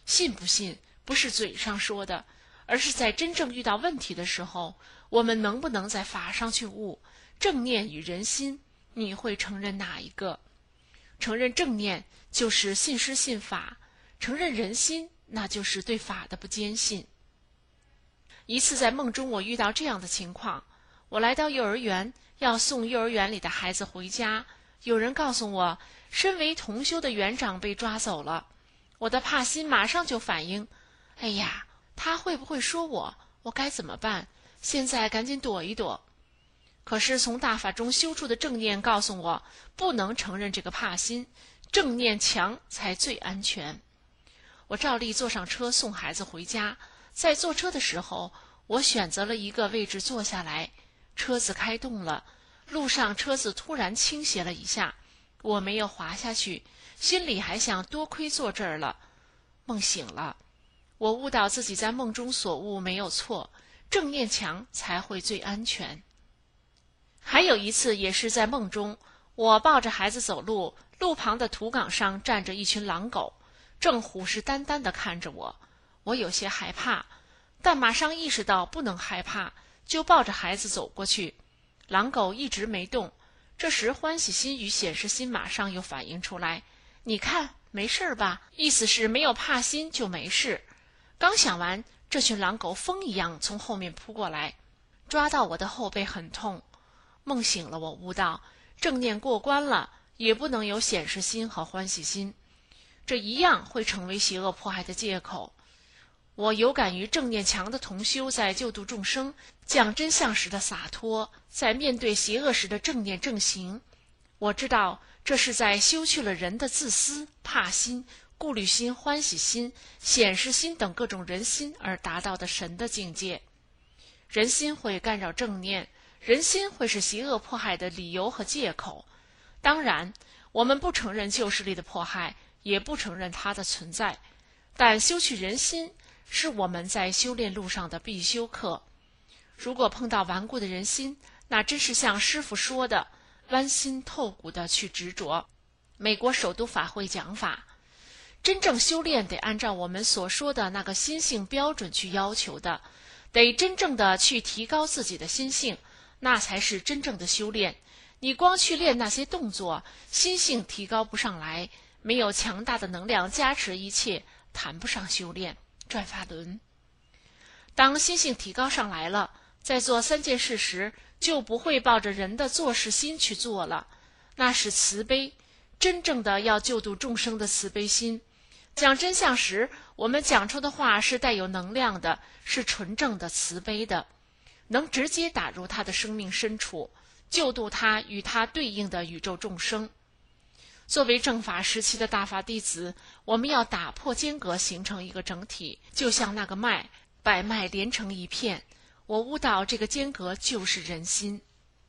信不信不是嘴上说的，而是在真正遇到问题的时候，我们能不能在法上去悟正念与人心？你会承认哪一个？承认正念就是信师信法，承认人心那就是对法的不坚信。一次在梦中，我遇到这样的情况，我来到幼儿园，要送幼儿园里的孩子回家，有人告诉我，身为同修的园长被抓走了。我的怕心马上就反应，哎呀，他会不会说我该怎么办？现在赶紧躲一躲。可是从大法中修出的正念告诉我，不能承认这个怕心，正念强才最安全。我照例坐上车送孩子回家，在坐车的时候，我选择了一个位置坐下来，车子开动了，路上车子突然倾斜了一下，我没有滑下去，心里还想多亏坐这儿了。梦醒了，我悟到自己在梦中所悟没有错，正念强才会最安全。还有一次也是在梦中，我抱着孩子走路，路旁的土岗上站着一群狼狗，正虎视眈眈地看着我，我有些害怕，但马上意识到不能害怕，就抱着孩子走过去。狼狗一直没动，这时欢喜心与显示心马上又反应出来，你看没事吧，意思是没有怕心就没事。刚想完，这群狼狗风一样从后面扑过来，抓到我的后背很痛。梦醒了，我悟到正念过关了，也不能有显示心和欢喜心，这一样会成为邪恶迫害的借口。我有感于正念强的同修在救度众生、讲真相时的洒脱，在面对邪恶时的正念正行。我知道这是在修去了人的自私、怕心、顾虑心、欢喜心、显示心等各种人心而达到的神的境界。人心会干扰正念，人心会是邪恶迫害的理由和借口。当然，我们不承认旧势力的迫害，也不承认它的存在，但修去人心是我们在修炼路上的必修课。如果碰到顽固的人心，那真是像师父说的，剜心透骨的去执着。美国首都法会讲法，真正修炼得按照我们所说的那个心性标准去要求的，得真正的去提高自己的心性，那才是真正的修炼。你光去练那些动作，心性提高不上来，没有强大的能量加持一切，谈不上修炼。转法轮，当心性提高上来了，在做3件事时，就不会抱着人的做事心去做了，那是慈悲，真正的要救度众生的慈悲心。讲真相时，我们讲出的话是带有能量的，是纯正的慈悲的，能直接打入他的生命深处，救度他与他对应的宇宙众生。作为正法时期的大法弟子，我们要打破间隔，形成一个整体，就像那个脉，百脉连成一片。我悟到这个间隔就是人心。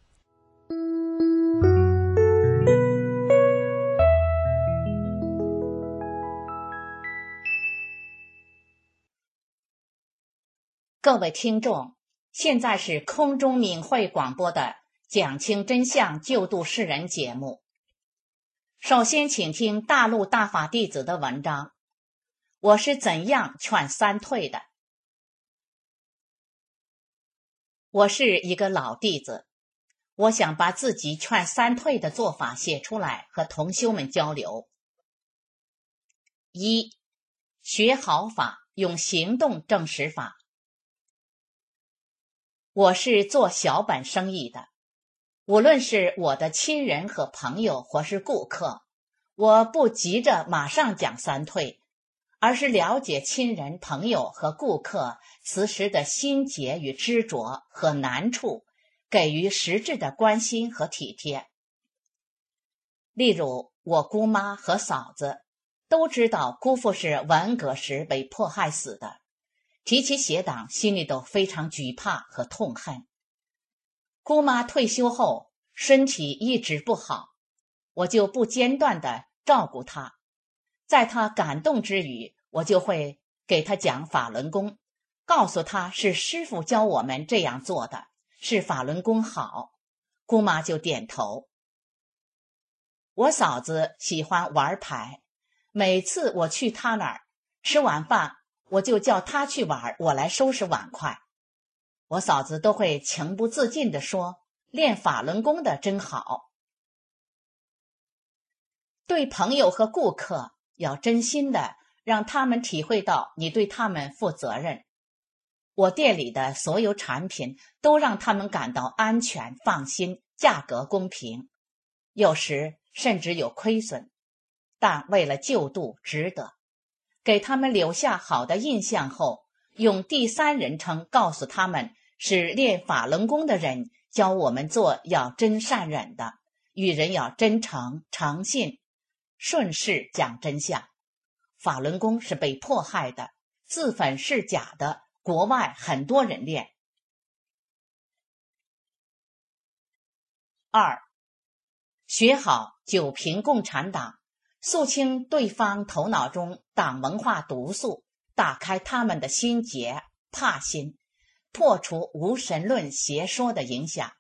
各位听众，现在是空中明慧广播的讲清真相救度世人节目。首先请听大陆大法弟子的文章，我是怎样劝三退的。我是一个老弟子，我想把自己劝三退的做法写出来和同修们交流。1. 学好法，用行动证实法。我是做小本生意的，无论是我的亲人和朋友或是顾客，我不急着马上讲三退，而是了解亲人、朋友和顾客此时的心结与执着和难处，给予实质的关心和体贴。例如，我姑妈和嫂子都知道姑父是文革时被迫害死的，提起邪党心里都非常惧怕和痛恨。姑妈退休后身体一直不好，我就不间断地照顾她，在她感动之余，我就会给她讲法轮功，告诉她是师父教我们这样做的，是法轮功好。姑妈就点头。我嫂子喜欢玩牌，每次我去她那儿， 吃完饭我就叫他去玩，我来收拾碗筷。我嫂子都会情不自禁地说，练法轮功的真好。对朋友和顾客要真心的让他们体会到你对他们负责任。我店里的所有产品都让他们感到安全放心，价格公平，有时甚至有亏损，但为了救度值得。给他们留下好的印象后，用第三人称告诉他们是练法轮功的人教我们做要真善忍的，与人要真诚诚信，顺势讲真相。法轮功是被迫害的，自焚是假的，国外很多人练。2. 学好九评共产党，肃清对方头脑中党文化毒素，打开他们的心结怕心，破除无神论邪说的影响。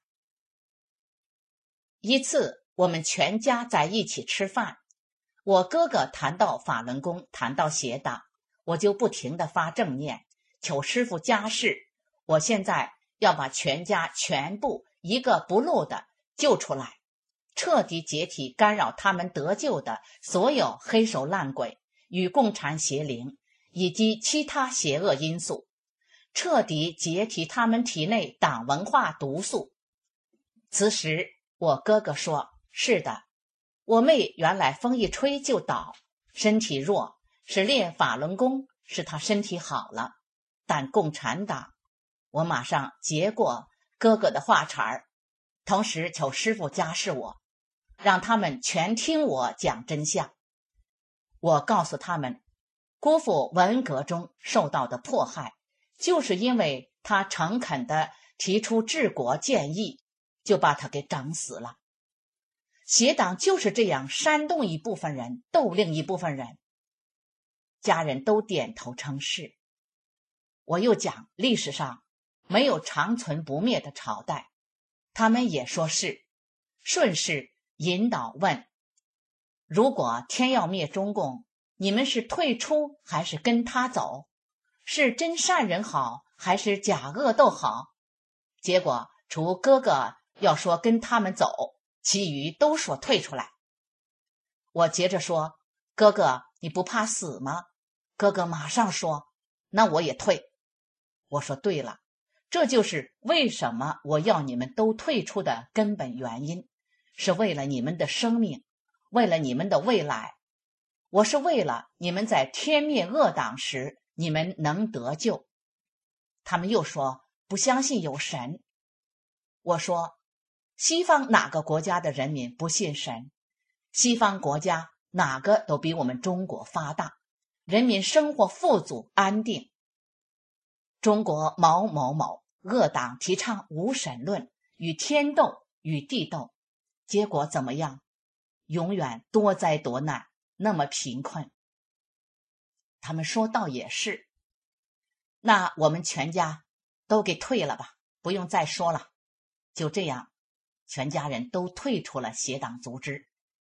一次我们全家在一起吃饭，我哥哥谈到法轮功，谈到邪党，我就不停地发正念，求师父加示，我现在要把全家全部一个不漏的救出来，彻底解体干扰他们得救的所有黑手烂鬼与共产邪灵以及其他邪恶因素，彻底解体他们体内党文化毒素。此时我哥哥说，是的，我妹原来风一吹就倒，身体弱，是练法轮功使她身体好了，但共产党……我马上接过哥哥的话茬儿，同时求师父加示我，让他们全听我讲真相。我告诉他们，姑父文革中受到的迫害，就是因为他诚恳地提出治国建议，就把他给整死了。邪党就是这样煽动一部分人，斗另一部分人。家人都点头称是。我又讲历史上没有长存不灭的朝代，他们也说是。顺势引导问，如果天要灭中共，你们是退出还是跟他走？是真善人好还是假恶斗好？结果除哥哥要说跟他们走，其余都说退出来。我接着说，哥哥你不怕死吗？哥哥马上说，那我也退。我说对了，这就是为什么我要你们都退出的根本原因，是为了你们的生命，为了你们的未来。我是为了你们在天灭恶党时你们能得救。他们又说不相信有神。我说西方哪个国家的人民不信神？西方国家哪个都比我们中国发达，人民生活富足安定。中国某某某恶党提倡无神论，与天斗与地斗，结果怎么样？永远多灾多难，那么贫困。他们说倒也是，那我们全家都给退了吧，不用再说了。就这样，全家人都退出了邪党组织。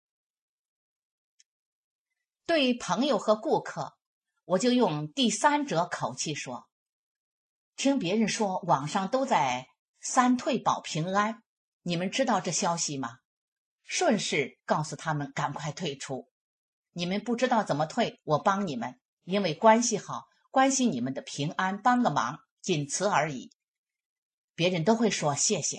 对朋友和顾客，我就用第三者口气说，听别人说网上都在三退保平安，你们知道这消息吗？顺势告诉他们赶快退出。你们不知道怎么退，我帮你们，因为关系好，关心你们的平安，帮个忙，仅此而已。别人都会说谢谢。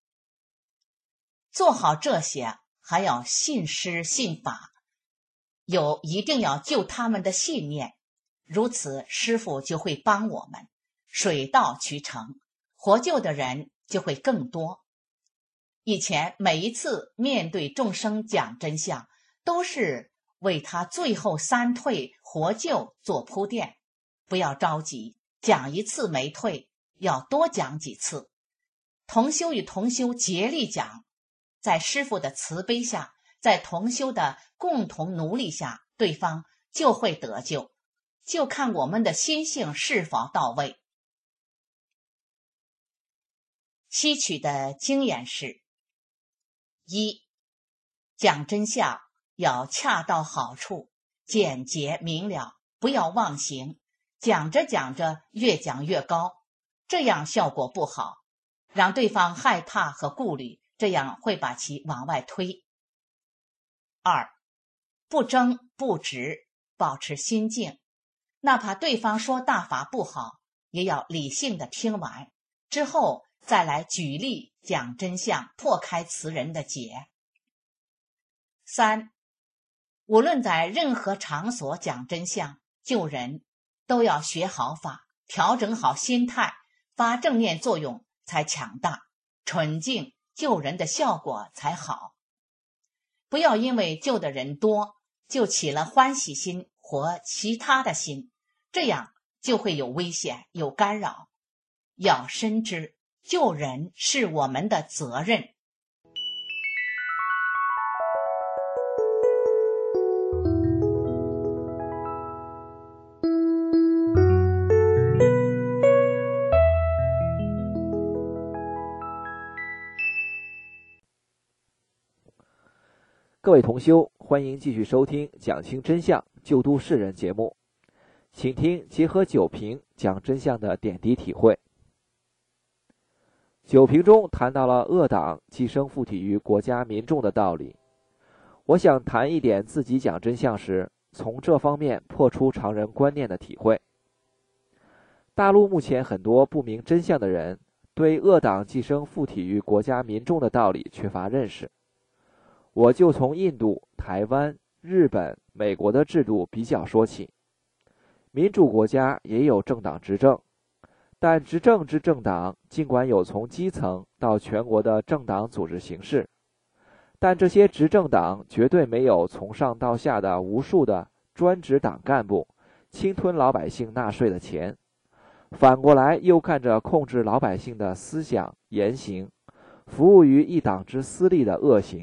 做好这些，还要信师信法，有一定要救他们的信念，如此师父就会帮我们，水到渠成，活救的人就会更多。以前每一次面对众生讲真相，都是为他最后三退活救做铺垫。不要着急，讲一次没退，要多讲几次。同修与同修竭力讲，在师父的慈悲下，在同修的共同努力下，对方就会得救，就看我们的心性是否到位。吸取的经验是：一、讲真相要恰到好处，简洁明了， 不要妄行，讲着讲着越讲越高，这样效果不好，让对方害怕和顾虑，这样会把其往外推。2. 不争不执，保持心静，哪怕对方说大法不好，也要理性的听完，之后再来举例讲真相，破开词人的结。3. 无论在任何场所讲真相救人，都要学好法，调整好心态，发正面作用才强大，纯净救人的效果才好。不要因为救的人多就起了欢喜心或其他的心，这样就会有危险，有干扰。要深知救人是我们的责任。 各位同修，欢迎继续收听讲清真相救度世人节目，请听结合九评讲真相的点滴体会。九评中谈到了恶党寄生附体于国家民众的道理，我想谈一点自己讲真相时从这方面破除常人观念的体会。大陆目前很多不明真相的人对恶党寄生附体于国家民众的道理缺乏认识。我就从印度、台湾、日本、美国的制度比较说起。民主国家也有政党执政，但执政之政党尽管有从基层到全国的政党组织形式，但这些执政党绝对没有从上到下的无数的专职党干部侵吞老百姓纳税的钱，反过来又干着控制老百姓的思想言行，服务于一党之私利的恶行。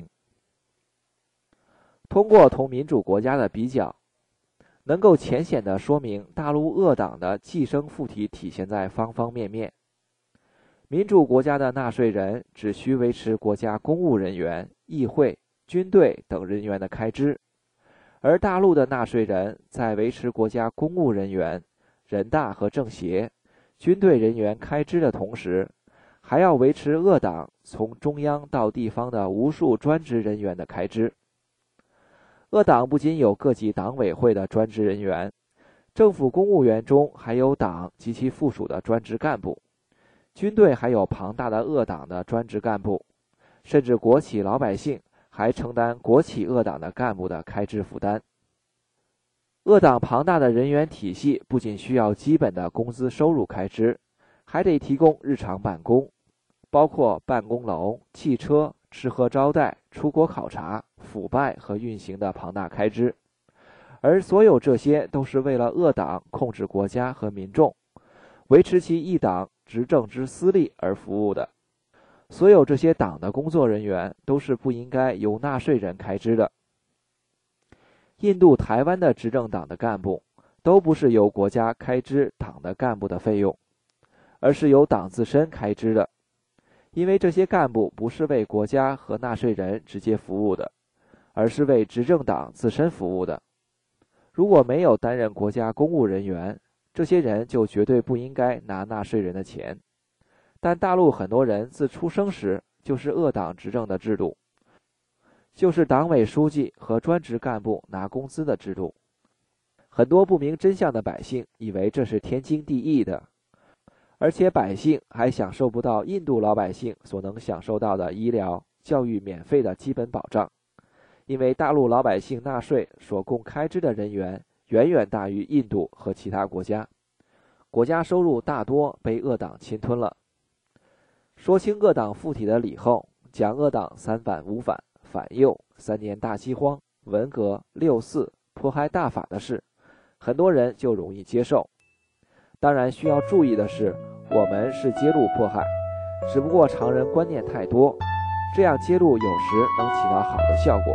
通过同民主国家的比较，能够浅显地说明大陆恶党的寄生附体体现在方方面面。民主国家的纳税人只需维持国家公务人员、议会、军队等人员的开支，而大陆的纳税人在维持国家公务人员、人大和政协、军队人员开支的同时，还要维持恶党从中央到地方的无数专职人员的开支。恶党不仅有各级党委会的专职人员，政府公务员中还有党及其附属的专职干部，军队还有庞大的恶党的专职干部，甚至国企老百姓还承担国企恶党的干部的开支负担。恶党庞大的人员体系不仅需要基本的工资收入开支，还得提供日常办公，包括办公楼、汽车、吃喝招待、出国考察、腐败和运行的庞大开支，而所有这些都是为了恶党控制国家和民众，维持其一党执政之私利而服务的。所有这些党的工作人员都是不应该由纳税人开支的。印度、台湾的执政党的干部都不是由国家开支党的干部的费用，而是由党自身开支的。因为这些干部不是为国家和纳税人直接服务的，而是为执政党自身服务的。如果没有担任国家公务人员，这些人就绝对不应该拿纳税人的钱。但大陆很多人自出生时就是恶党执政的制度，就是党委书记和专职干部拿工资的制度。很多不明真相的百姓以为这是天经地义的，而且百姓还享受不到印度老百姓所能享受到的医疗、教育免费的基本保障，因为大陆老百姓纳税所供开支的人员远远大于印度和其他国家，国家收入大多被恶党侵吞了。说清恶党附体的理后，讲恶党三反五反、反右、3年大饥荒、文革、6四、迫害大法的事，很多人就容易接受。当然需要注意的是，我们是揭露迫害，只不过常人观念太多，这样揭露有时能起到好的效果。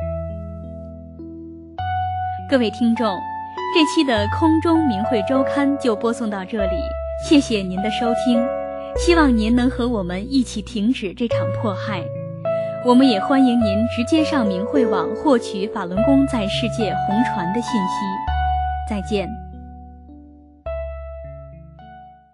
各位听众，这期的空中明慧周刊就播送到这里，谢谢您的收听，希望您能和我们一起停止这场迫害。我们也欢迎您直接上明慧网获取法轮功在世界红传的信息。再见。